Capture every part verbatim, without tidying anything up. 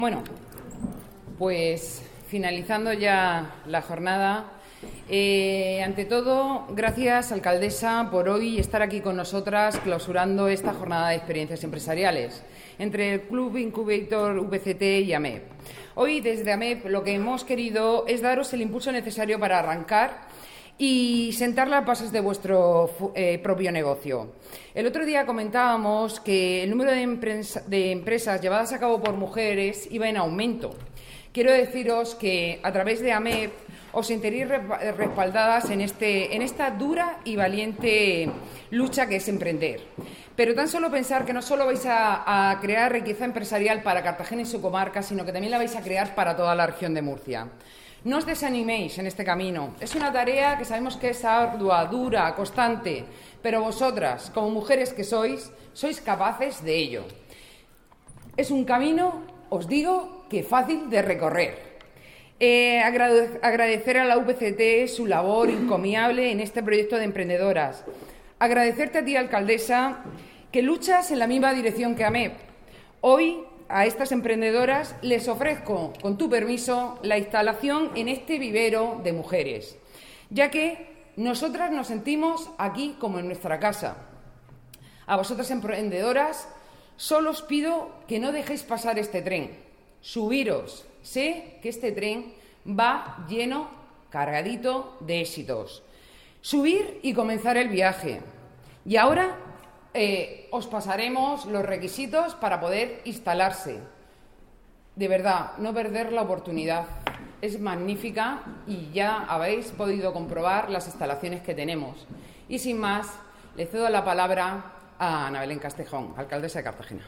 Bueno, pues finalizando ya la jornada, eh, ante todo, gracias, alcaldesa, por hoy estar aquí con nosotras clausurando esta jornada de experiencias empresariales entre el Club Incubator V C T y AMEP. Hoy, desde AMEP, lo que hemos querido es daros el impulso necesario para arrancar y sentar las bases de vuestro eh, propio negocio. El otro día comentábamos que el número de, empresa, de empresas llevadas a cabo por mujeres iba en aumento. Quiero deciros que a través de AMEP os sentiréis respaldadas en, este, en esta dura y valiente lucha que es emprender. Pero tan solo pensar que no solo vais a, a crear riqueza empresarial para Cartagena y su comarca, sino que también la vais a crear para toda la región de Murcia. No os desaniméis en este camino. Es una tarea que sabemos que es ardua, dura, constante, pero vosotras, como mujeres que sois, sois capaces de ello. Es un camino, os digo, que fácil de recorrer. Eh, agrade- agradecer a la V C T su labor encomiable en este proyecto de emprendedoras. Agradecerte a ti, alcaldesa, que luchas en la misma dirección que AMEP. Hoy, a estas emprendedoras les ofrezco, con tu permiso, la instalación en este vivero de mujeres, ya que nosotras nos sentimos aquí como en nuestra casa. A vosotras, emprendedoras, solo os pido que no dejéis pasar este tren. Subiros. Sé que este tren va lleno, cargadito de éxitos. Subir y comenzar el viaje. Y ahora eh, os pasaremos los requisitos para poder instalarse. De verdad, no perder la oportunidad. Es magnífica y ya habéis podido comprobar las instalaciones que tenemos. Y sin más, le cedo la palabra a Ana Belén Castejón, alcaldesa de Cartagena.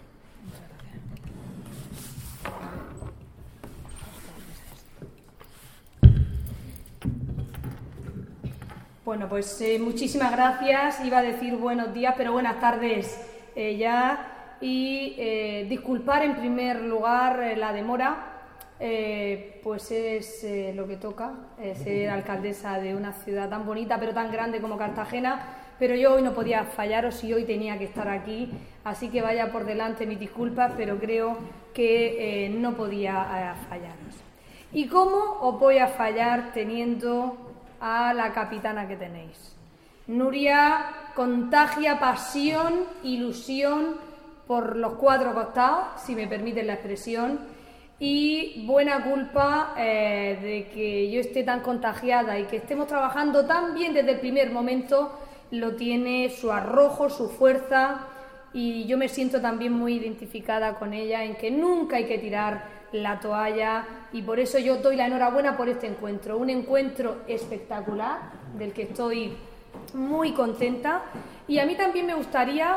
Bueno, pues eh, muchísimas gracias. Iba a decir buenos días, pero buenas tardes eh, ya. Y eh, disculpar en primer lugar eh, la demora, eh, pues es eh, lo que toca, eh, ser alcaldesa de una ciudad tan bonita pero tan grande como Cartagena. Pero yo hoy no podía fallaros y hoy tenía que estar aquí, así que vaya por delante mis disculpas, pero creo que eh, no podía eh, fallaros. ¿Y cómo os voy a fallar teniendo a la capitana que tenéis? Nuria contagia pasión, ilusión por los cuatro costados, si me permiten la expresión, y buena culpa eh, de que yo esté tan contagiada y que estemos trabajando tan bien desde el primer momento, lo tiene su arrojo, su fuerza, y yo me siento también muy identificada con ella en que nunca hay que tirar la toalla, y por eso yo doy la enhorabuena por este encuentro, un encuentro espectacular del que estoy muy contenta. Y a mí también me gustaría,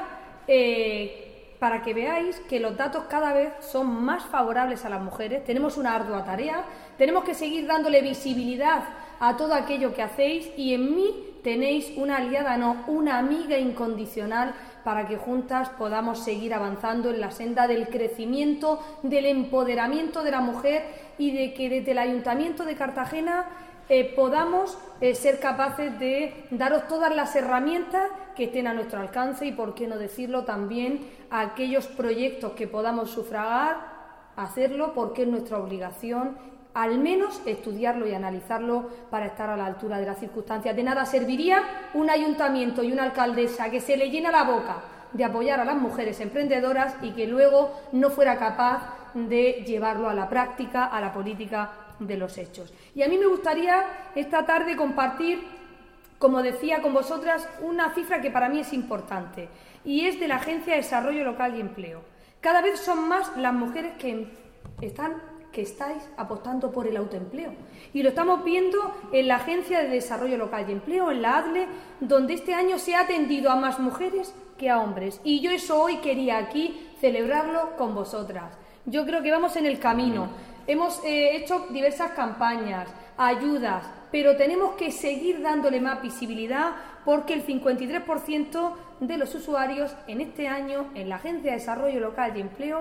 eh, para que veáis que los datos cada vez son más favorables a las mujeres, tenemos una ardua tarea, tenemos que seguir dándole visibilidad a todo aquello que hacéis, y en mí tenéis una aliada, no, una amiga incondicional, para que juntas podamos seguir avanzando en la senda del crecimiento, del empoderamiento de la mujer, y de que desde el Ayuntamiento de Cartagena eh, podamos eh, ser capaces de daros todas las herramientas que estén a nuestro alcance, y, por qué no decirlo, también a aquellos proyectos que podamos sufragar, hacerlo, porque es nuestra obligación, al menos estudiarlo y analizarlo para estar a la altura de las circunstancias. De nada serviría un ayuntamiento y una alcaldesa que se le llena la boca de apoyar a las mujeres emprendedoras y que luego no fuera capaz de llevarlo a la práctica, a la política de los hechos. Y a mí me gustaría esta tarde compartir, como decía, con vosotras una cifra que para mí es importante, y es de la Agencia de Desarrollo Local y Empleo. Cada vez son más las mujeres que están que estáis apostando por el autoempleo. Y lo estamos viendo en la Agencia de Desarrollo Local y Empleo, en la ADLE, donde este año se ha atendido a más mujeres que a hombres. Y yo eso hoy quería aquí celebrarlo con vosotras. Yo creo que vamos en el camino. Hemos eh, hecho diversas campañas, ayudas, pero tenemos que seguir dándole más visibilidad, porque el cincuenta y tres por ciento de los usuarios en este año en la Agencia de Desarrollo Local y Empleo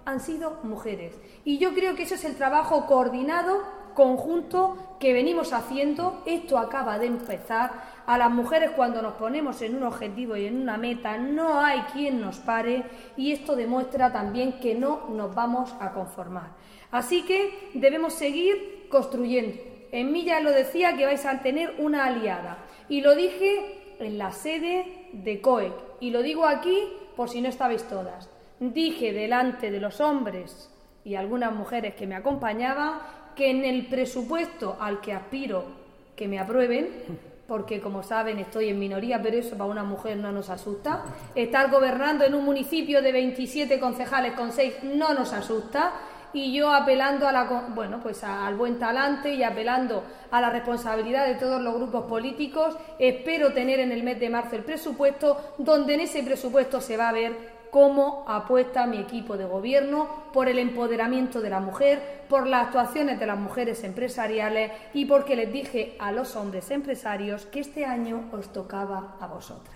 han sido mujeres. Y yo creo que eso es el trabajo coordinado, conjunto, que venimos haciendo. Esto acaba de empezar. A las mujeres, cuando nos ponemos en un objetivo y en una meta, no hay quien nos pare, y esto demuestra también que no nos vamos a conformar. Así que debemos seguir construyendo. En mí ya lo decía que vais a tener una aliada, y lo dije en la sede de COEC, y lo digo aquí por si no estabais todas. Dije delante de los hombres y algunas mujeres que me acompañaban que en el presupuesto al que aspiro que me aprueben, porque como saben estoy en minoría, pero eso para una mujer no nos asusta, estar gobernando en un municipio de veintisiete concejales con seis no nos asusta, y yo apelando a la, bueno, pues al buen talante y apelando a la responsabilidad de todos los grupos políticos, espero tener en el mes de marzo el presupuesto, donde en ese presupuesto se va a ver cómo apuesta mi equipo de gobierno por el empoderamiento de la mujer, por las actuaciones de las mujeres empresariales, y porque les dije a los hombres empresarios que este año os tocaba a vosotras.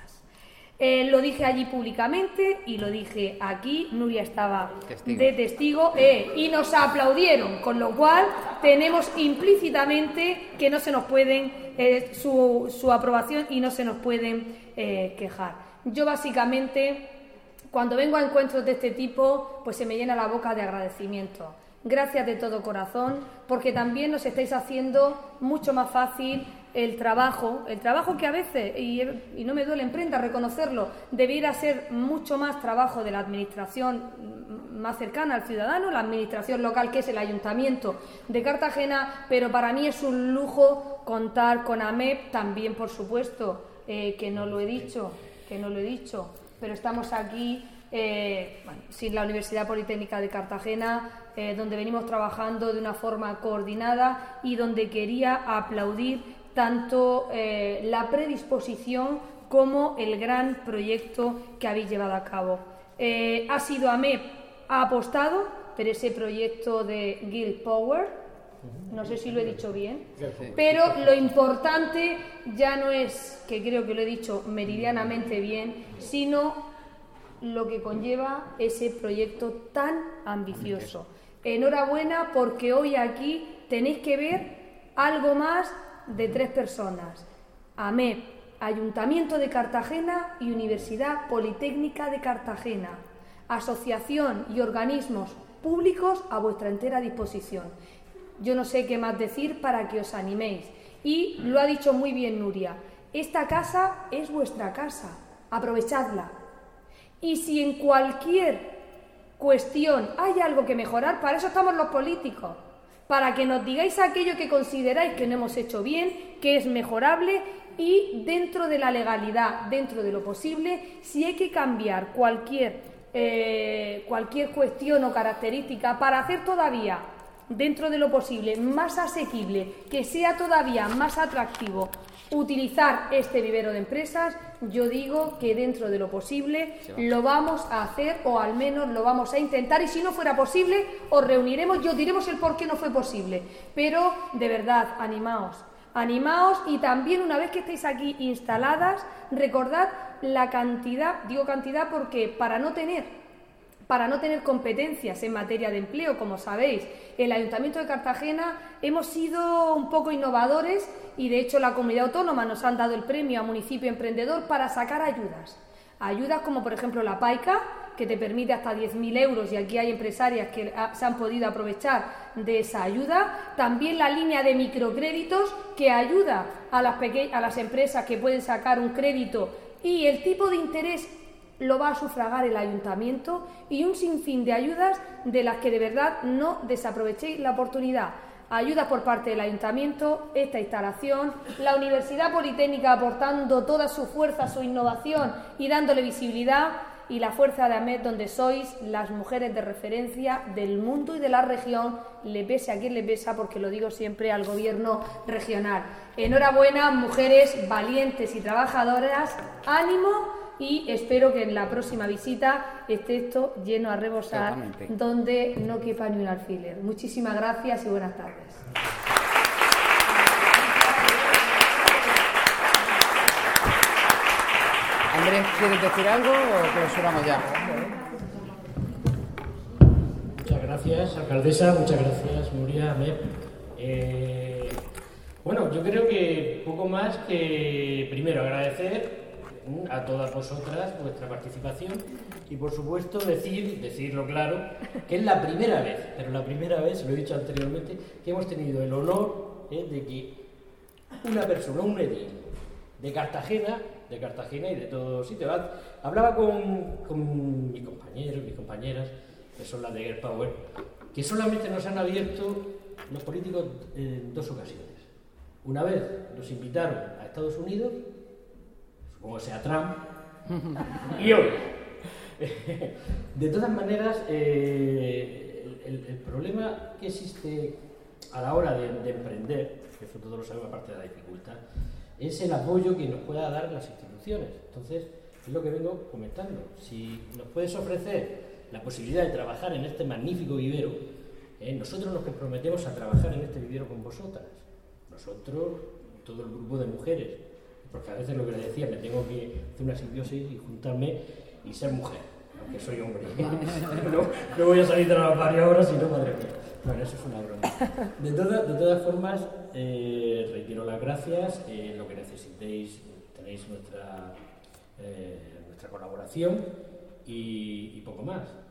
Eh, lo dije allí públicamente y lo dije aquí, Nuria estaba testigo. de testigo eh, y nos aplaudieron, con lo cual tenemos implícitamente que no se nos pueden, eh, su, su aprobación, y no se nos pueden eh, quejar. Yo básicamente, cuando vengo a encuentros de este tipo, pues se me llena la boca de agradecimiento. Gracias de todo corazón, porque también nos estáis haciendo mucho más fácil el trabajo, el trabajo que a veces, y, y no me duele en prenda reconocerlo, debiera ser mucho más trabajo de la administración más cercana al ciudadano, la administración local, que es el Ayuntamiento de Cartagena, pero para mí es un lujo contar con AMEP, también por supuesto, eh, que no lo he dicho, que no lo he dicho, pero estamos aquí eh, bueno, sin la Universidad Politécnica de Cartagena, eh, donde venimos trabajando de una forma coordinada y donde quería aplaudir tanto eh, la predisposición como el gran proyecto que habéis llevado a cabo. Eh, ha sido AMEP, ha apostado por ese proyecto de Girl Power, no sé si lo he dicho bien, pero lo importante ya no es, que creo que lo he dicho meridianamente bien, sino lo que conlleva ese proyecto tan ambicioso. Enhorabuena, porque hoy aquí tenéis que ver algo más de tres personas: AMEP, Ayuntamiento de Cartagena y Universidad Politécnica de Cartagena, asociación y organismos públicos a vuestra entera disposición. Yo no sé qué más decir para que os animéis. Y lo ha dicho muy bien Nuria, esta casa es vuestra casa, aprovechadla. Y si en cualquier cuestión hay algo que mejorar, para eso estamos los políticos, para que nos digáis aquello que consideráis que no hemos hecho bien, que es mejorable, y dentro de la legalidad, dentro de lo posible, si hay que cambiar cualquier, eh, cualquier cuestión o característica para hacer todavía, dentro de lo posible, más asequible, que sea todavía más atractivo utilizar este vivero de empresas, yo digo que dentro de lo posible lo vamos a hacer, o al menos lo vamos a intentar, y si no fuera posible os reuniremos y os diremos el por qué no fue posible. Pero de verdad, animaos, animaos, y también una vez que estéis aquí instaladas, recordad la cantidad, digo cantidad porque para no tener Para no tener competencias en materia de empleo, como sabéis, el Ayuntamiento de Cartagena hemos sido un poco innovadores, y de hecho la Comunidad Autónoma nos han dado el premio a Municipio Emprendedor para sacar ayudas. Ayudas como por ejemplo la PAICA, que te permite hasta diez mil euros, y aquí hay empresarias que se han podido aprovechar de esa ayuda. También la línea de microcréditos, que ayuda a las, peque- a las empresas que pueden sacar un crédito, y el tipo de interés lo va a sufragar el Ayuntamiento, y un sinfín de ayudas de las que de verdad no desaprovechéis la oportunidad. Ayudas por parte del Ayuntamiento, esta instalación, la Universidad Politécnica aportando toda su fuerza, su innovación y dándole visibilidad, y la fuerza de AMEP, donde sois las mujeres de referencia del mundo y de la región, le pese a quien le pesa, porque lo digo siempre al Gobierno regional. Enhorabuena, mujeres valientes y trabajadoras, ánimo. Y espero que en la próxima visita esté esto lleno a rebosar, totalmente, donde no quepa ni un alfiler. Muchísimas gracias y buenas tardes. Andrés, ¿quieres decir algo o clausuramos ya? gracias, alcaldesa, muchas gracias, Nuria, Mep. Eh, bueno, yo creo que poco más que, primero, agradecer a todas vosotras vuestra participación y, por supuesto, decir, decirlo claro, que es la primera vez, pero la primera vez, lo he dicho anteriormente, que hemos tenido el honor eh, de que una persona, un edil de Cartagena, de Cartagena y de todos sitios, hablaba con, con mis compañeros, mis compañeras, que son las de Girl Power, que solamente nos han abierto los políticos en dos ocasiones. Una vez nos invitaron a Estados Unidos, supongo sea Trump, y hoy. De todas maneras, eh, el, el, el problema que existe a la hora de, de emprender, que eso todos lo sabemos aparte de la dificultad, es el apoyo que nos pueda dar las instituciones. Entonces, es lo que vengo comentando. Si nos puedes ofrecer la posibilidad de trabajar en este magnífico vivero, eh, nosotros nos comprometemos a trabajar en este vivero con vosotras. Nosotros, todo el grupo de mujeres, porque a veces lo que les decía, me tengo que hacer una simbiosis y juntarme y ser mujer, aunque soy hombre. No, no voy a salir de las varias horas, sino madre mía. Bueno, eso es una broma. De, toda, de todas formas, eh, reitero las gracias, eh, lo que necesitéis, tenéis nuestra, eh, nuestra colaboración y, y poco más.